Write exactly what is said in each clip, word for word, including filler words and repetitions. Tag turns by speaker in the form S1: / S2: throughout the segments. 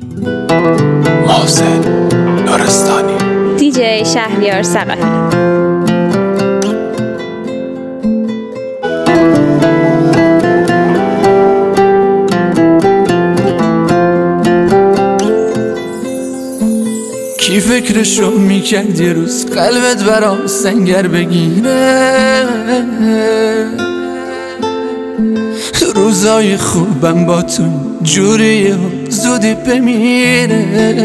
S1: محسن نورستانی.
S2: دیجی شهریار ثقفی.
S1: کی فکرشو میکرد یه روز قلبت برام سنگر بگیره؟ روزای خوبم با تو جوریه و زودی بمیره.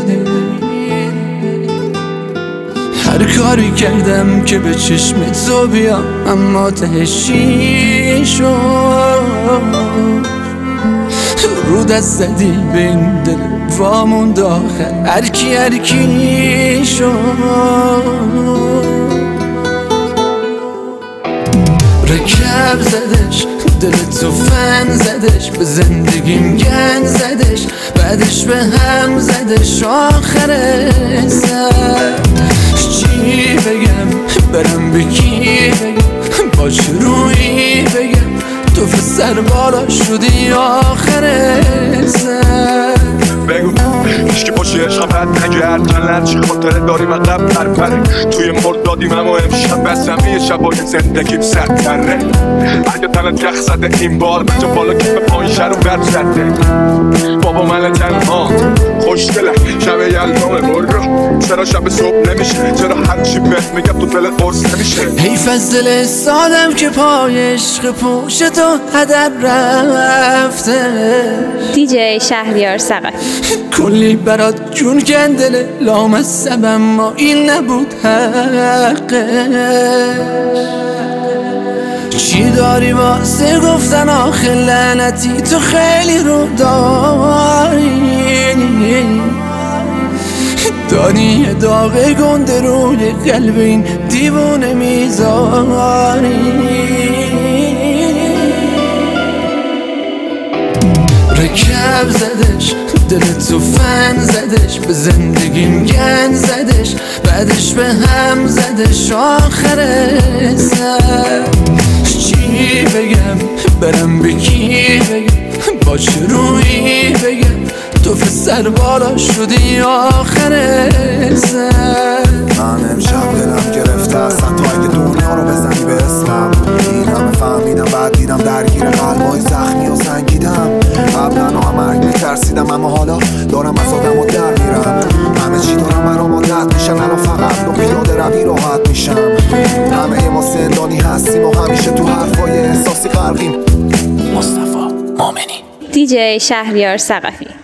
S1: هر کاری کردم که به چشمت تو بیام، اما تهشی شد. رو دست زدی به این دل واموند آخر هر کی هر کی شد. رکب زدش دل تو فن زدش، به زندگیم گن زدش، بعدش به هم زدش آخر سر. چی بگم برم به کی بگم، با چه روی بگم تو سر بالا شدی آخر سر.
S3: بگو هیچ که پشت عشقم رد نگرد، جلن چی خاطره داری من قبل پرپره. توی مرد دادیم اما امشب بستم یه شبای زندگیم سرتره. اگه تنت یخ زده این بار بچه بالا که به پایین شرم برد زده. بابا من تنها خوشگله شب یلدامه برو، چرا شب صبح نمیشه؟ چرا هرچی بهت میگم تو دلت قرص نمیشه؟
S1: حیف از دل سادم که پای عشق پوش تو هدر رفته.
S2: دیجی شهریار ثقفی.
S1: کلی برات جون کندله لامصب، اما این نبود حقش. چی داری واسه گفتن آخه لعنتی تو خیلی رو داری. داری یه داغ گنده روی قلب این دیوونه میذاری. رکب زدش دل تو فن زدش، به زندگیم گن زدش، بعدش به هم زدش آخر سر. چی بگم برم به کی بگم، با چه روی بگم تو سر بالا شدی آخر سر.
S4: من امشب دلم گرفته است تا اگه دنیا رو بزنی به اسمم. دیدم فهمیدم بعد دیدم درگیر قلبای زخمی و سنگیدم. قبلا همرگ میترسیدم اما حالا دارم از آدم و در میرم. همه چی دارم برام عادت میشن، الان فقط رو پیاده روی راحت میشم. همه ما زندانی هستیم و همیشه تو حرفای احساسی غرقیم.
S1: مصطفی مؤمنی.
S2: دیجی شهریار ثقفی.